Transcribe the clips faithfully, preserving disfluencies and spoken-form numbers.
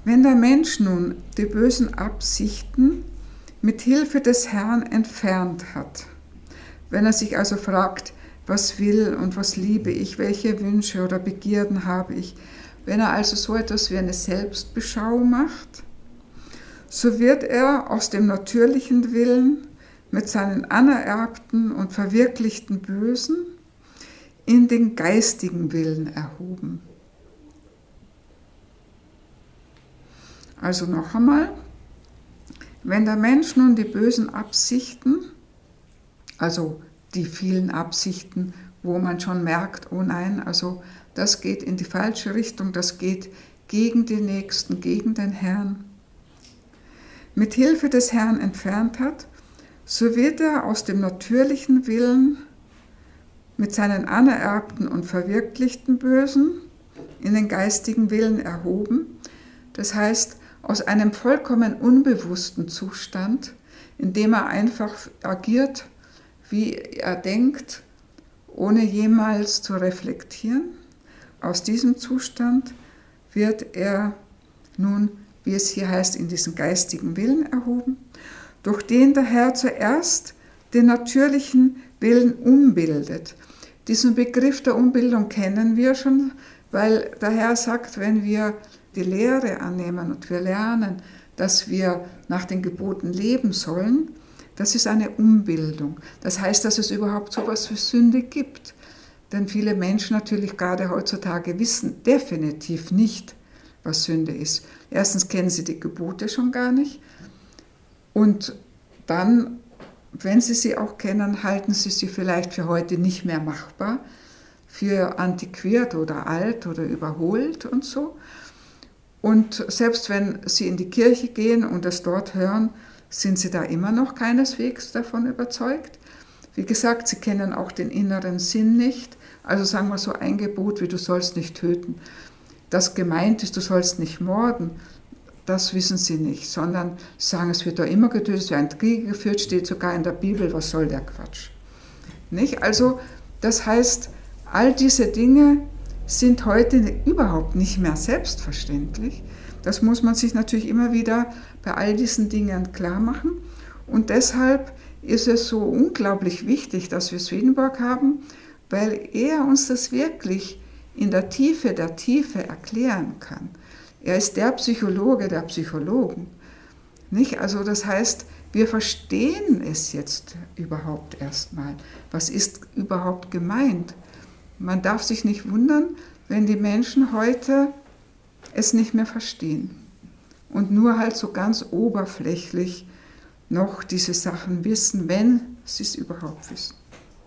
Wenn der Mensch nun die bösen Absichten mit Hilfe des Herrn entfernt hat, wenn er sich also fragt, was will und was liebe ich, welche Wünsche oder Begierden habe ich, wenn er also so etwas wie eine Selbstbeschau macht, so wird er aus dem natürlichen Willen mit seinen anererbten und verwirklichten Bösen in den geistigen Willen erhoben. Also noch einmal, wenn der Mensch nun die bösen Absichten, also die vielen Absichten, wo man schon merkt, oh nein, also das geht in die falsche Richtung, das geht gegen den Nächsten, gegen den Herrn, mit Hilfe des Herrn entfernt hat, so wird er aus dem natürlichen Willen mit seinen anererbten und verwirklichten Bösen in den geistigen Willen erhoben, das heißt aus einem vollkommen unbewussten Zustand, in dem er einfach agiert, wie er denkt, ohne jemals zu reflektieren. Aus diesem Zustand wird er nun, wie es hier heißt, in diesen geistigen Willen erhoben, durch den der Herr zuerst den natürlichen Willen umbildet. Diesen Begriff der Umbildung kennen wir schon, weil der Herr sagt, wenn wir die Lehre annehmen und wir lernen, dass wir nach den Geboten leben sollen, das ist eine Umbildung. Das heißt, dass es überhaupt so etwas wie Sünde gibt. Denn viele Menschen natürlich gerade heutzutage wissen definitiv nicht, was Sünde ist. Erstens kennen sie die Gebote schon gar nicht und dann, wenn sie sie auch kennen, halten sie sie vielleicht für heute nicht mehr machbar, für antiquiert oder alt oder überholt und so. Und selbst wenn sie in die Kirche gehen und es dort hören, sind sie da immer noch keineswegs davon überzeugt. Wie gesagt, sie kennen auch den inneren Sinn nicht. Also sagen wir so ein Gebot wie du sollst nicht töten. Das gemeint ist, du sollst nicht morden, das wissen sie nicht, sondern sagen, es wird da immer getötet, es werden Kriege geführt, steht sogar in der Bibel, was soll der Quatsch? Nicht? Also das heißt, all diese Dinge sind heute überhaupt nicht mehr selbstverständlich. Das muss man sich natürlich immer wieder bei all diesen Dingen klar machen. Und deshalb ist es so unglaublich wichtig, dass wir Swedenborg haben, weil er uns das wirklich in der Tiefe der Tiefe erklären kann. Er ist der Psychologe der Psychologen. Nicht? Also das heißt, wir verstehen es jetzt überhaupt erstmal. Was ist überhaupt gemeint? Man darf sich nicht wundern, wenn die Menschen heute es nicht mehr verstehen und nur halt so ganz oberflächlich noch diese Sachen wissen, wenn sie es überhaupt wissen.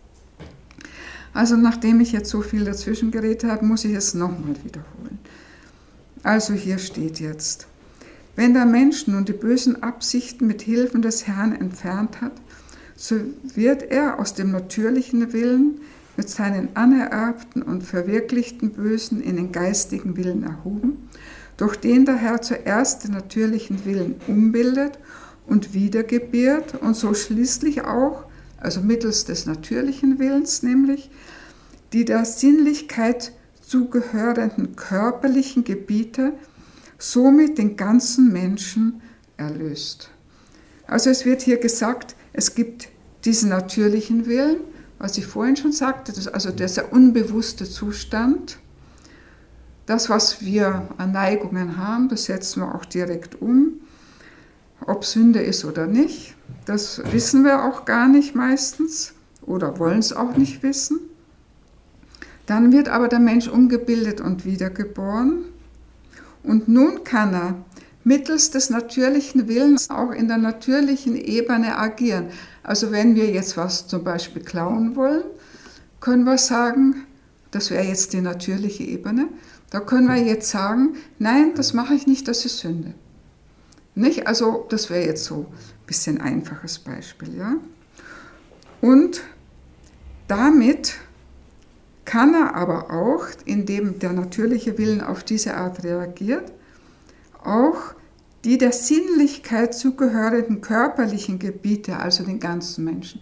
Also nachdem ich jetzt so viel dazwischen geredet habe, muss ich es nochmal wiederholen. Also hier steht jetzt, wenn der Mensch nun die bösen Absichten mit Hilfen des Herrn entfernt hat, so wird er aus dem natürlichen Willen mit seinen anererbten und verwirklichten Bösen in den geistigen Willen erhoben, durch den der Herr zuerst den natürlichen Willen umbildet und wiedergebiert und so schließlich auch, also mittels des natürlichen Willens nämlich, die der Sinnlichkeit zugehörenden körperlichen Gebiete, somit den ganzen Menschen erlöst. Also es wird hier gesagt, es gibt diesen natürlichen Willen, was ich vorhin schon sagte, das ist also dieser unbewusste Zustand. Das, was wir an Neigungen haben, das setzen wir auch direkt um. Ob Sünde ist oder nicht, das wissen wir auch gar nicht meistens oder wollen es auch nicht wissen. Dann wird aber der Mensch umgebildet und wiedergeboren. Und nun kann er mittels des natürlichen Willens auch in der natürlichen Ebene agieren. Also wenn wir jetzt was zum Beispiel klauen wollen, können wir sagen, das wäre jetzt die natürliche Ebene, da können wir jetzt sagen, nein, das mache ich nicht, das ist Sünde. Nicht? Also das wäre jetzt so ein bisschen ein einfaches Beispiel. Ja? Und damit kann er aber auch, indem der natürliche Willen auf diese Art reagiert, auch die der Sinnlichkeit zugehörigen körperlichen Gebiete, also den ganzen Menschen,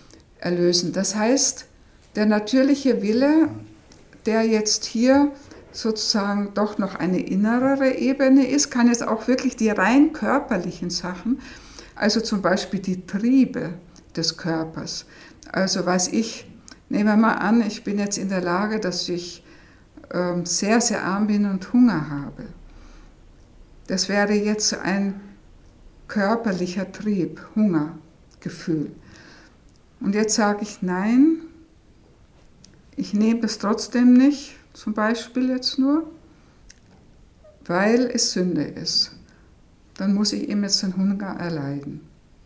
erlösen. Das heißt, der natürliche Wille, der jetzt hier sozusagen doch noch eine innerere Ebene ist, kann es auch wirklich die rein körperlichen Sachen, also zum Beispiel die Triebe des Körpers. Also was ich, nehmen wir mal an, ich bin jetzt in der Lage, dass ich ähm, sehr, sehr arm bin und Hunger habe. Das wäre jetzt ein körperlicher Trieb, Hungergefühl. Und jetzt sage ich, nein, ich nehme es trotzdem nicht, zum Beispiel jetzt nur, weil es Sünde ist. Dann muss ich eben jetzt den Hunger erleiden.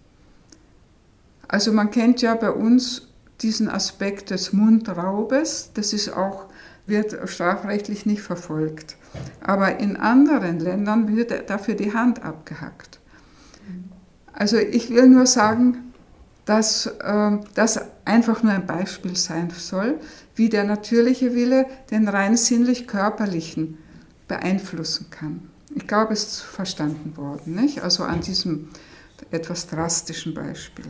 Also man kennt ja bei uns diesen Aspekt des Mundraubes, das ist auch, wird strafrechtlich nicht verfolgt. Aber in anderen Ländern wird dafür die Hand abgehackt. Also ich will nur sagen, dass äh, das einfach nur ein Beispiel sein soll, wie der natürliche Wille den rein sinnlich-körperlichen beeinflussen kann. Ich glaube, es ist verstanden worden, nicht? Also an diesem etwas drastischen Beispiel.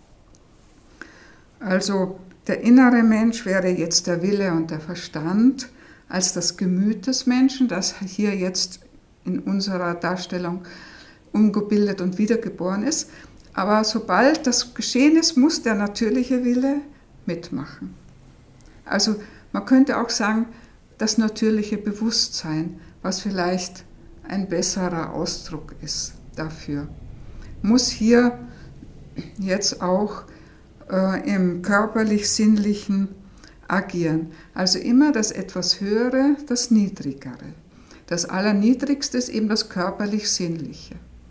Also der innere Mensch wäre jetzt der Wille und der Verstand als das Gemüt des Menschen, das hier jetzt in unserer Darstellung umgebildet und wiedergeboren ist. Aber sobald das geschehen ist, muss der natürliche Wille mitmachen. Also man könnte auch sagen, das natürliche Bewusstsein, was vielleicht ein besserer Ausdruck ist dafür, muss hier jetzt auch äh, im körperlich-sinnlichen agieren. Also immer das etwas Höhere, das Niedrigere. Das Allerniedrigste ist eben das körperlich-sinnliche.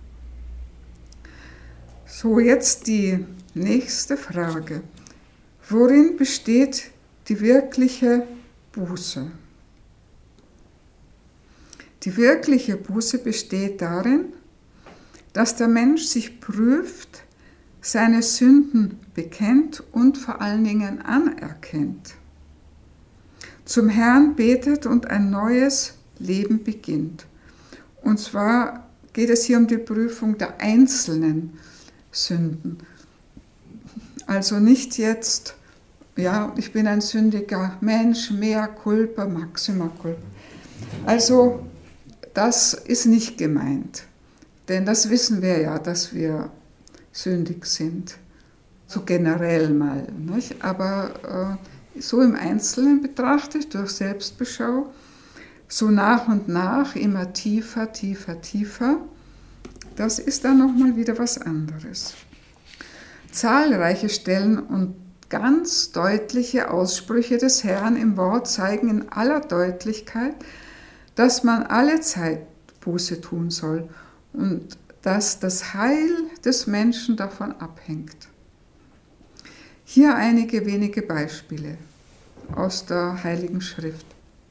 So, jetzt die nächste Frage. Worin besteht die wirkliche Buße? Die wirkliche Buße besteht darin, dass der Mensch sich prüft, seine Sünden bekennt und vor allen Dingen anerkennt, zum Herrn betet und ein neues Leben beginnt. Und zwar geht es hier um die Prüfung der einzelnen Sünden. Also nicht jetzt, ja, ich bin ein sündiger Mensch, mea culpa, maxima culpa. Also das ist nicht gemeint, denn das wissen wir ja, dass wir sündig sind, so generell mal, nicht? Aber äh, so im Einzelnen betrachtet, durch Selbstbeschau, so nach und nach, immer tiefer, tiefer, tiefer, das ist dann nochmal wieder was anderes. Zahlreiche Stellen und ganz deutliche Aussprüche des Herrn im Wort zeigen in aller Deutlichkeit, dass man alle Zeit Buße tun soll und dass das Heil des Menschen davon abhängt. Hier einige wenige Beispiele aus der Heiligen Schrift.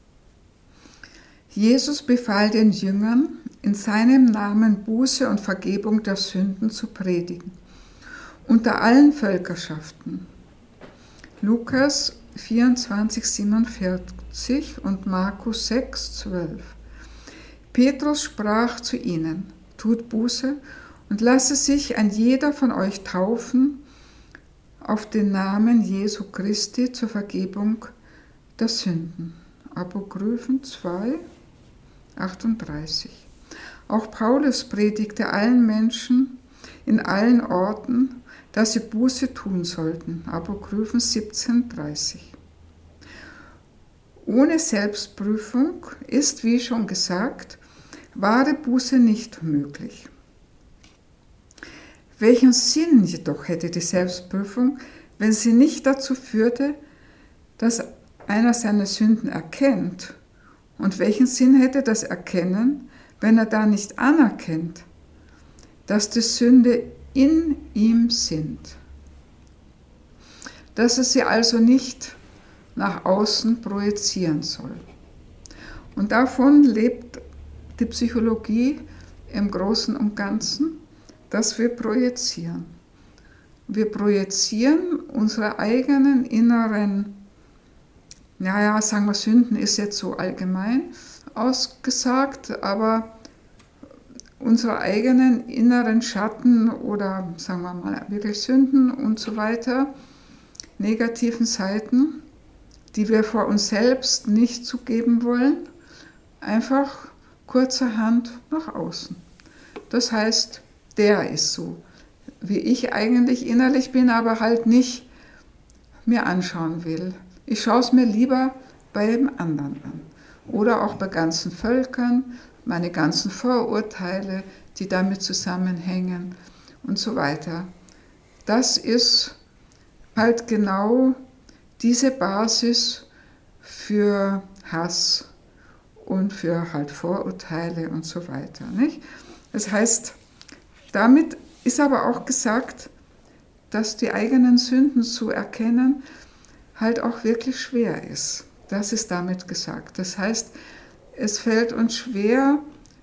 Jesus befahl den Jüngern, in seinem Namen Buße und Vergebung der Sünden zu predigen, unter allen Völkerschaften. Lukas vierundzwanzig, siebenundvierzig und Markus sechs, zwölf. Petrus sprach zu ihnen: Tut Buße und lasse sich ein jeder von euch taufen auf den Namen Jesu Christi zur Vergebung der Sünden. Apokryphen zwei, achtunddreißig. Auch Paulus predigte allen Menschen in allen Orten, dass sie Buße tun sollten. Apokryphen siebzehn, dreißig. Ohne Selbstprüfung ist, wie schon gesagt, wahre Buße nicht möglich. Welchen Sinn jedoch hätte die Selbstprüfung, wenn sie nicht dazu führte, dass einer seine Sünden erkennt? Und welchen Sinn hätte das Erkennen, wenn er da nicht anerkennt, dass die Sünde in ihm sind? Dass er sie also nicht nach außen projizieren soll. Und davon lebt die Psychologie im Großen und Ganzen, dass wir projizieren. Wir projizieren unsere eigenen inneren, naja, sagen wir, Sünden ist jetzt so allgemein ausgesagt, aber unsere eigenen inneren Schatten oder sagen wir mal wirklich Sünden und so weiter, negativen Seiten, die wir vor uns selbst nicht zugeben wollen, einfach kurzerhand nach außen. Das heißt, der ist so, wie ich eigentlich innerlich bin, aber halt nicht mir anschauen will. Ich schaue es mir lieber bei dem anderen an. Oder auch bei ganzen Völkern, meine ganzen Vorurteile, die damit zusammenhängen und so weiter. Das ist halt genau diese Basis für Hass und für halt Vorurteile und so weiter. Nicht? Das heißt, damit ist aber auch gesagt, dass die eigenen Sünden zu erkennen halt auch wirklich schwer ist. Das ist damit gesagt. Das heißt, es fällt uns schwer,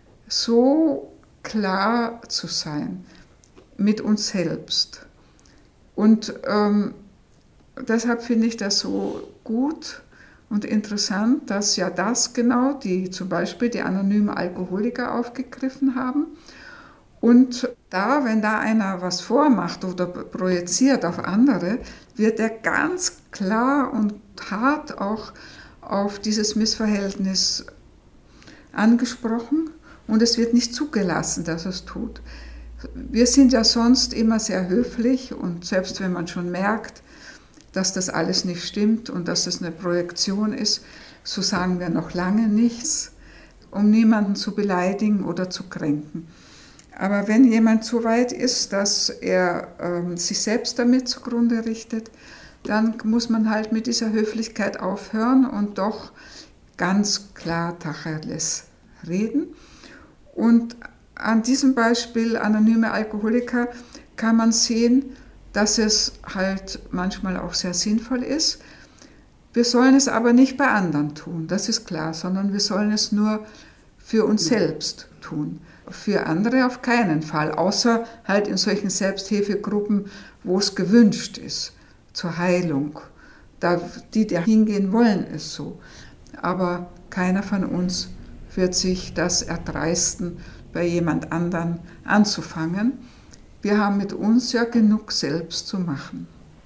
so klar zu sein mit uns selbst. Und ähm, deshalb finde ich das so gut und interessant, dass ja das genau, die zum Beispiel die anonymen Alkoholiker aufgegriffen haben. Und da, wenn da einer was vormacht oder projiziert auf andere, wird er ganz klar und hart auch auf dieses Missverhältnis angesprochen und es wird nicht zugelassen, dass er es tut. Wir sind ja sonst immer sehr höflich und selbst wenn man schon merkt, dass das alles nicht stimmt und dass es eine Projektion ist, so sagen wir noch lange nichts, um niemanden zu beleidigen oder zu kränken. Aber wenn jemand so weit ist, dass er ähm, sich selbst damit zugrunde richtet, dann muss man halt mit dieser Höflichkeit aufhören und doch ganz klar Tacheles reden. Und an diesem Beispiel anonyme Alkoholiker kann man sehen, dass es halt manchmal auch sehr sinnvoll ist. Wir sollen es aber nicht bei anderen tun, das ist klar, sondern wir sollen es nur für uns selbst tun. Für andere auf keinen Fall, außer halt in solchen Selbsthilfegruppen, wo es gewünscht ist, zur Heilung. Da, die, die hingehen wollen, ist so. Aber keiner von uns wird sich das erdreisten, bei jemand anderen anzufangen. Wir haben mit uns ja genug selbst zu machen.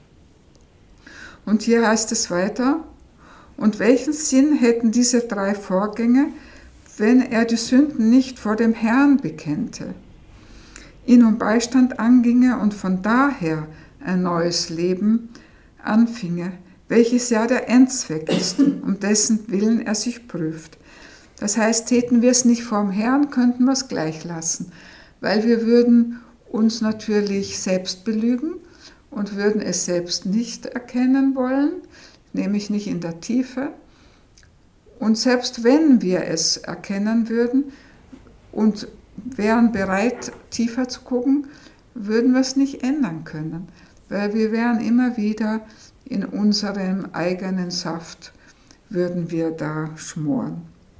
Und hier heißt es weiter, und welchen Sinn hätten diese drei Vorgänge, wenn er die Sünden nicht vor dem Herrn bekennte, ihn um Beistand anginge und von daher ein neues Leben anfinge, welches ja der Endzweck ist, um dessen Willen er sich prüft. Das heißt, täten wir es nicht vorm Herrn, könnten wir es gleich lassen, weil wir würden uns natürlich selbst belügen und würden es selbst nicht erkennen wollen, nämlich nicht in der Tiefe. Und selbst wenn wir es erkennen würden und wären bereit, tiefer zu gucken, würden wir es nicht ändern können, weil wir wären immer wieder in unserem eigenen Saft, würden wir da schmoren.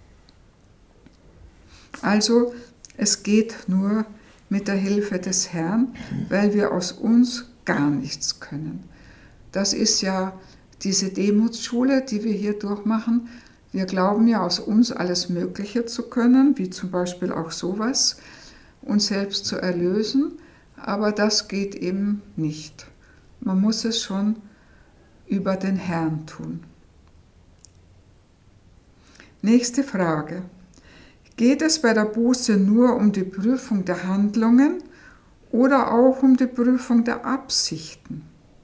Also es geht nur mit der Hilfe des Herrn, weil wir aus uns gar nichts können. Das ist ja diese Demutsschule, die wir hier durchmachen. Wir glauben ja aus uns alles Mögliche zu können, wie zum Beispiel auch sowas, uns selbst zu erlösen, aber das geht eben nicht. Man muss es schon über den Herrn tun. Nächste Frage. Geht es bei der Buße nur um die Prüfung der Handlungen oder auch um die Prüfung der Absichten?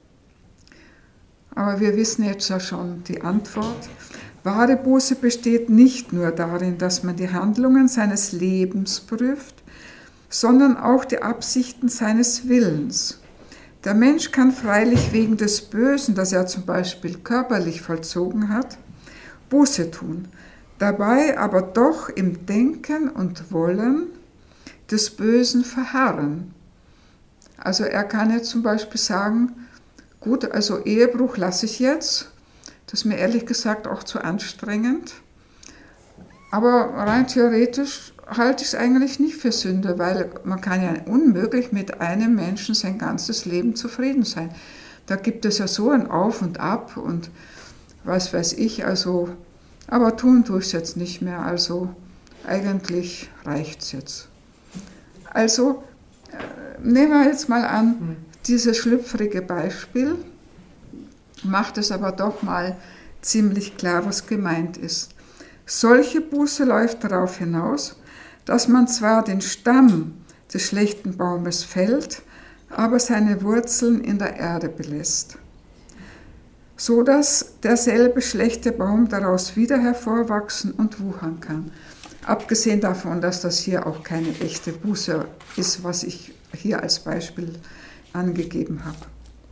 Aber wir wissen jetzt ja schon die Antwort. Wahre Buße besteht nicht nur darin, dass man die Handlungen seines Lebens prüft, sondern auch die Absichten seines Willens. Der Mensch kann freilich wegen des Bösen, das er zum Beispiel körperlich vollzogen hat, Buße tun, dabei aber doch im Denken und Wollen des Bösen verharren. Also er kann jetzt zum Beispiel sagen, gut, also Ehebruch lasse ich jetzt, das ist mir ehrlich gesagt auch zu anstrengend, aber rein theoretisch halte ich es eigentlich nicht für Sünde, weil man kann ja unmöglich mit einem Menschen sein ganzes Leben zufrieden sein. Da gibt es ja so ein Auf und Ab und was weiß ich, also, aber tun tue ich es jetzt nicht mehr, also eigentlich reicht es jetzt. Also nehmen wir jetzt mal an, dieses schlüpfrige Beispiel macht es aber doch mal ziemlich klar, was gemeint ist. Solche Buße läuft darauf hinaus, dass man zwar den Stamm des schlechten Baumes fällt, aber seine Wurzeln in der Erde belässt, so dass derselbe schlechte Baum daraus wieder hervorwachsen und wuchern kann. Abgesehen davon, dass das hier auch keine echte Buße ist, was ich hier als Beispiel angegeben habe.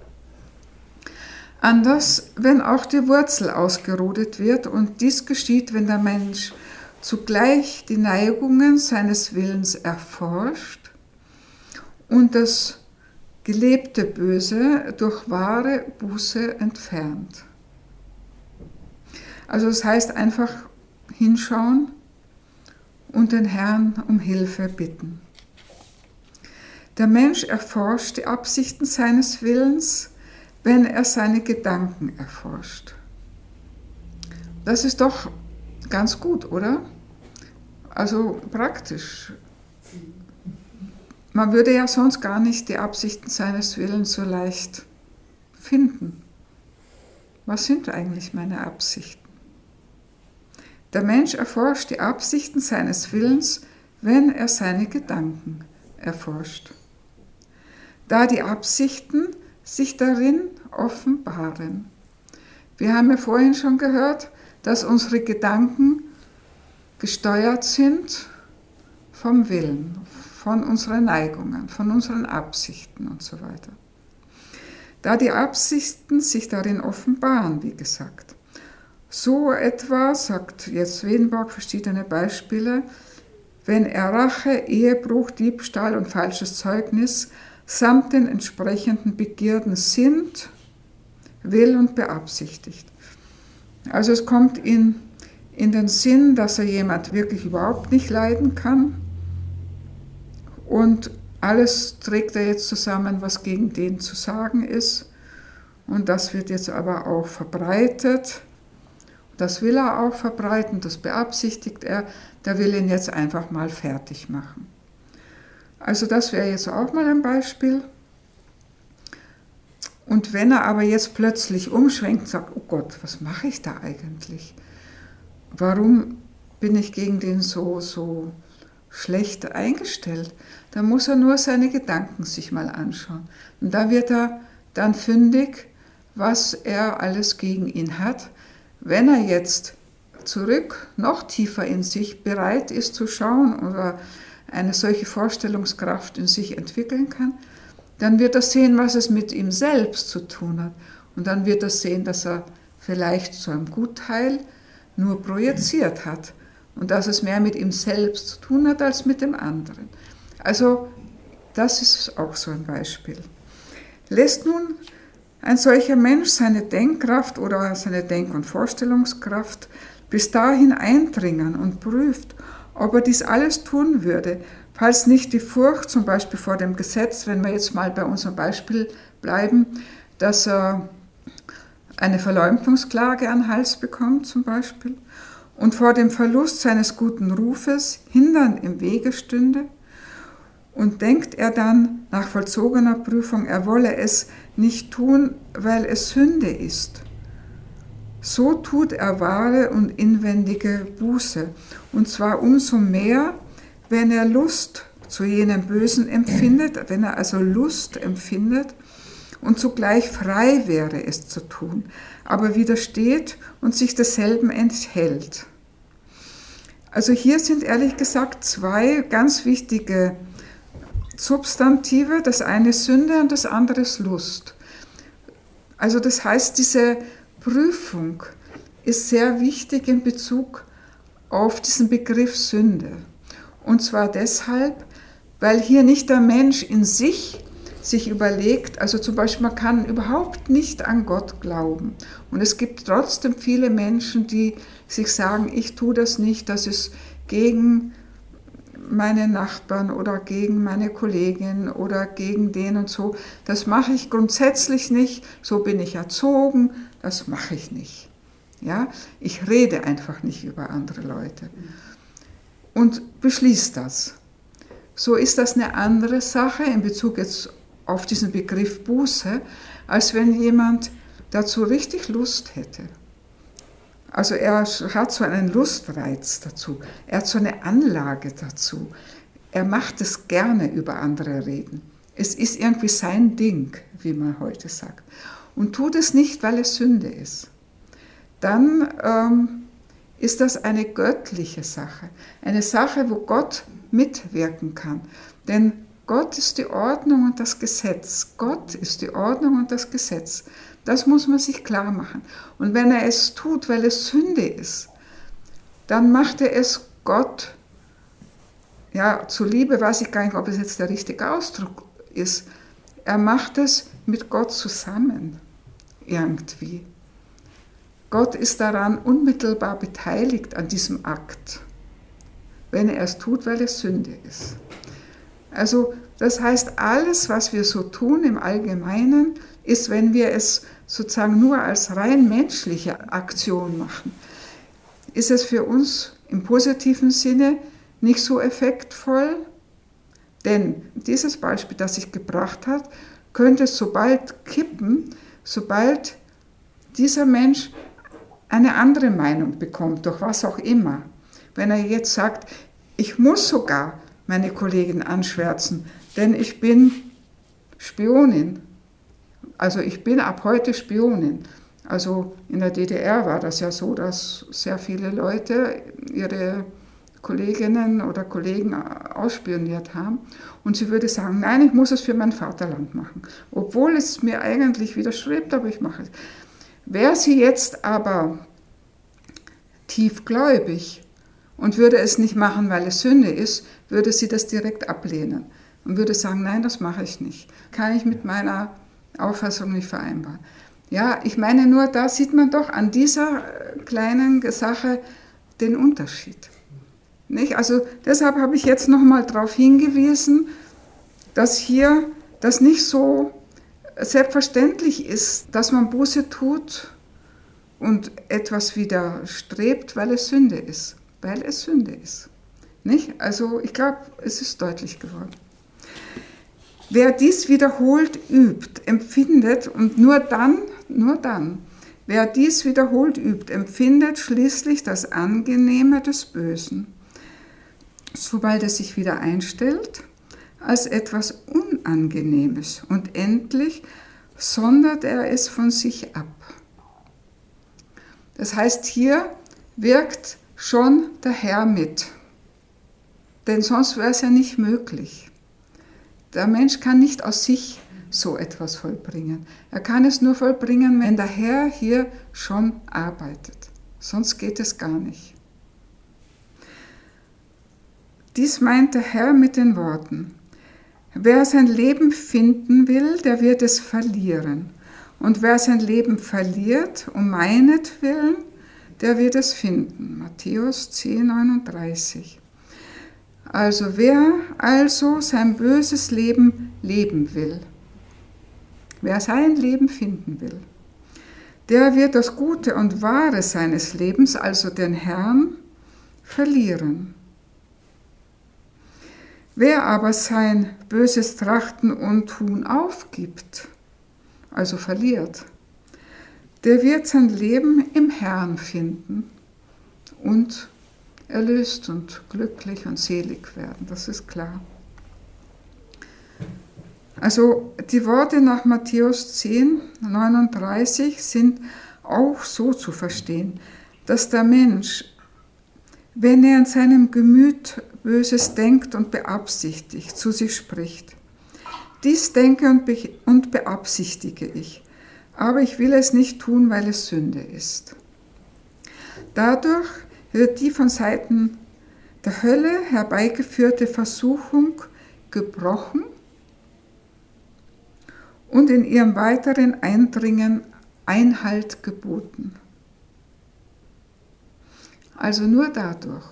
Anders, wenn auch die Wurzel ausgerodet wird, und dies geschieht, wenn der Mensch zugleich die Neigungen seines Willens erforscht und das gelebte Böse durch wahre Buße entfernt. Also das heißt einfach hinschauen und den Herrn um Hilfe bitten. Der Mensch erforscht die Absichten seines Willens, wenn er seine Gedanken erforscht. Das ist doch ganz gut, oder? Also praktisch. Man würde ja sonst gar nicht die Absichten seines Willens so leicht finden. Was sind eigentlich meine Absichten? Der Mensch erforscht die Absichten seines Willens, wenn er seine Gedanken erforscht. Da die Absichten sich darin offenbaren. Wir haben ja vorhin schon gehört, dass unsere Gedanken gesteuert sind vom Willen, von unseren Neigungen, von unseren Absichten und so weiter. Da die Absichten sich darin offenbaren, wie gesagt. So etwa, sagt jetzt Swedenborg verschiedene Beispiele, wenn er Rache, Ehebruch, Diebstahl und falsches Zeugnis samt den entsprechenden Begierden sinnt, will und beabsichtigt. Also es kommt in, in den Sinn, dass er jemand wirklich überhaupt nicht leiden kann, und alles trägt er jetzt zusammen, was gegen den zu sagen ist, und das wird jetzt aber auch verbreitet. Das will er auch verbreiten, das beabsichtigt er, der will ihn jetzt einfach mal fertig machen. Also das wäre jetzt auch mal ein Beispiel. Und wenn er aber jetzt plötzlich umschwenkt und sagt, oh Gott, was mache ich da eigentlich? Warum bin ich gegen den so, so schlecht eingestellt? Dann muss er nur seine Gedanken sich mal anschauen. Und da wird er dann fündig, was er alles gegen ihn hat. Wenn er jetzt zurück, noch tiefer in sich bereit ist zu schauen oder eine solche Vorstellungskraft in sich entwickeln kann, dann wird er sehen, was es mit ihm selbst zu tun hat. Und dann wird er sehen, dass er vielleicht zu einem Gutteil nur projiziert hat und dass es mehr mit ihm selbst zu tun hat als mit dem anderen. Also das ist auch so ein Beispiel. Lässt nun ein solcher Mensch seine Denkkraft oder seine Denk- und Vorstellungskraft bis dahin eindringen und prüft, ob er dies alles tun würde, falls nicht die Furcht, zum Beispiel vor dem Gesetz, wenn wir jetzt mal bei unserem Beispiel bleiben, dass er eine Verleumdungsklage an den Hals bekommt zum Beispiel und vor dem Verlust seines guten Rufes hindern im Wege stünde, und denkt er dann nach vollzogener Prüfung, er wolle es nicht tun, weil es Sünde ist. So tut er wahre und inwendige Buße, und zwar umso mehr, wenn er Lust zu jenem Bösen empfindet, wenn er also Lust empfindet und zugleich frei wäre, es zu tun, aber widersteht und sich desselben enthält. Also hier sind ehrlich gesagt zwei ganz wichtige Substantive, das eine Sünde und das andere ist Lust. Also das heißt, diese Prüfung ist sehr wichtig in Bezug auf diesen Begriff Sünde. Und zwar deshalb, weil hier nicht der Mensch in sich sich überlegt, also zum Beispiel man kann überhaupt nicht an Gott glauben. Und es gibt trotzdem viele Menschen, die sich sagen, ich tue das nicht, das ist gegen meine Nachbarn oder gegen meine Kollegin oder gegen den und so. Das mache ich grundsätzlich nicht, so bin ich erzogen, das mache ich nicht. Ja? Ich rede einfach nicht über andere Leute und beschließt das. So ist das eine andere Sache in Bezug jetzt auf diesen Begriff Buße, als wenn jemand dazu richtig Lust hätte. Also er hat so einen Lustreiz dazu, er hat so eine Anlage dazu. Er macht es gerne, über andere reden. Es ist irgendwie sein Ding, wie man heute sagt. Und tut es nicht, weil es Sünde ist. Dann ähm, ist das eine göttliche Sache. Eine Sache, wo Gott mitwirken kann. Denn Gott ist die Ordnung und das Gesetz. Gott ist die Ordnung und das Gesetz. Das muss man sich klar machen. Und wenn er es tut, weil es Sünde ist, dann macht er es Gott, ja, zuliebe, weiß ich gar nicht, ob es jetzt der richtige Ausdruck ist. Er macht es mit Gott zusammen, irgendwie. Gott ist daran unmittelbar beteiligt an diesem Akt, wenn er es tut, weil es Sünde ist. Also das heißt, alles, was wir so tun im Allgemeinen, ist, wenn wir es sozusagen nur als rein menschliche Aktion machen, ist es für uns im positiven Sinne nicht so effektvoll, denn dieses Beispiel, das ich gebracht habe, könnte sobald kippen, sobald dieser Mensch eine andere Meinung bekommt, durch was auch immer. Wenn er jetzt sagt, ich muss sogar meine Kollegin anschwärzen, denn ich bin Spionin. Also ich bin ab heute Spionin. Also in der D D R war das ja so, dass sehr viele Leute ihre Kolleginnen oder Kollegen ausspioniert haben. Und sie würde sagen, nein, ich muss es für mein Vaterland machen. Obwohl es mir eigentlich widerstrebt, aber ich mache es. Wäre sie jetzt aber tiefgläubig und würde es nicht machen, weil es Sünde ist, würde sie das direkt ablehnen und würde sagen, nein, das mache ich nicht. Kann ich mit meiner Auffassung nicht vereinbaren. Ja, ich meine nur, da sieht man doch an dieser kleinen Sache den Unterschied. Nicht? Also deshalb habe ich jetzt nochmal darauf hingewiesen, dass hier das nicht so selbstverständlich ist, dass man Buße tut und etwas widerstrebt, weil es Sünde ist. Weil es Sünde ist. Nicht? Also ich glaube, es ist deutlich geworden. Wer dies wiederholt übt, empfindet, und nur dann, nur dann, wer dies wiederholt übt, empfindet schließlich das Angenehme des Bösen, sobald es sich wieder einstellt, als etwas Unangenehmes, und endlich sondert er es von sich ab. Das heißt, hier wirkt schon der Herr mit, denn sonst wäre es ja nicht möglich. Der Mensch kann nicht aus sich so etwas vollbringen. Er kann es nur vollbringen, wenn der Herr hier schon arbeitet. Sonst geht es gar nicht. Dies meint der Herr mit den Worten: Wer sein Leben finden will, der wird es verlieren. Und wer sein Leben verliert, um meinetwillen, der wird es finden. Matthäus zehn, neununddreißig. Also wer also sein böses Leben leben will, wer sein Leben finden will, der wird das Gute und Wahre seines Lebens, also den Herrn, verlieren. Wer aber sein böses Trachten und Tun aufgibt, also verliert, der wird sein Leben im Herrn finden und erlöst und glücklich und selig werden, das ist klar. Also die Worte nach Matthäus zehn, neununddreißig sind auch so zu verstehen, dass der Mensch, wenn er in seinem Gemüt Böses denkt und beabsichtigt, zu sich spricht: Dies denke und, be- und beabsichtige ich, aber ich will es nicht tun, weil es Sünde ist. Dadurch wird die von Seiten der Hölle herbeigeführte Versuchung gebrochen und in ihrem weiteren Eindringen Einhalt geboten. Also nur dadurch.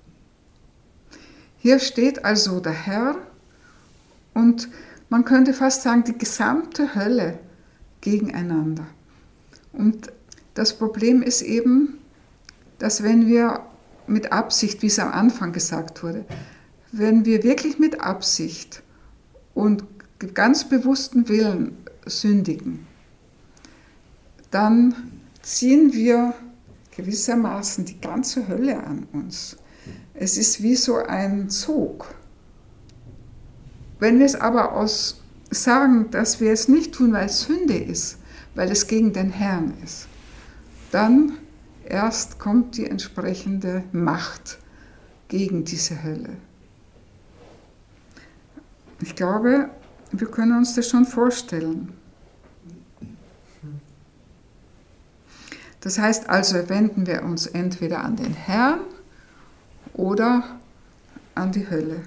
Hier steht also der Herr und man könnte fast sagen, die gesamte Hölle gegeneinander. Und das Problem ist eben, dass wenn wir mit Absicht, wie es am Anfang gesagt wurde, wenn wir wirklich mit Absicht und ganz bewussten Willen sündigen, dann ziehen wir gewissermaßen die ganze Hölle an uns. Es ist wie so ein Zug. Wenn wir es aber aus sagen, dass wir es nicht tun, weil es Sünde ist, weil es gegen den Herrn ist, dann erst kommt die entsprechende Macht gegen diese Hölle. Ich glaube, wir können uns das schon vorstellen. Das heißt also, wenden wir uns entweder an den Herrn oder an die Hölle.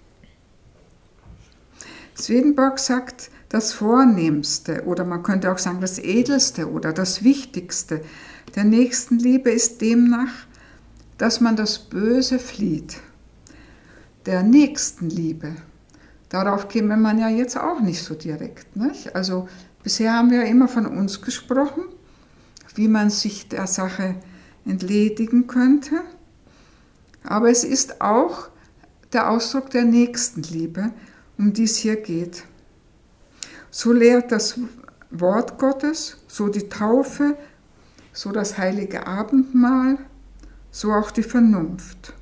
Swedenborg sagt, das Vornehmste oder man könnte auch sagen das Edelste oder das Wichtigste der Nächstenliebe ist demnach, dass man das Böse flieht. Der Nächstenliebe, darauf käme man ja jetzt auch nicht so direkt. Nicht? Also bisher haben wir ja immer von uns gesprochen, wie man sich der Sache entledigen könnte. Aber es ist auch der Ausdruck der Nächstenliebe, um die es hier geht. So lehrt das Wort Gottes, so die Taufe, so das heilige Abendmahl, so auch die Vernunft.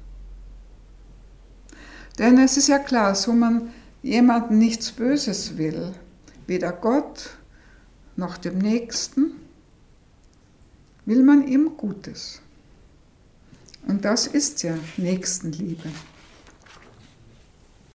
Denn es ist ja klar, so man jemandem nichts Böses will, weder Gott noch dem Nächsten, will man ihm Gutes. Und das ist ja Nächstenliebe.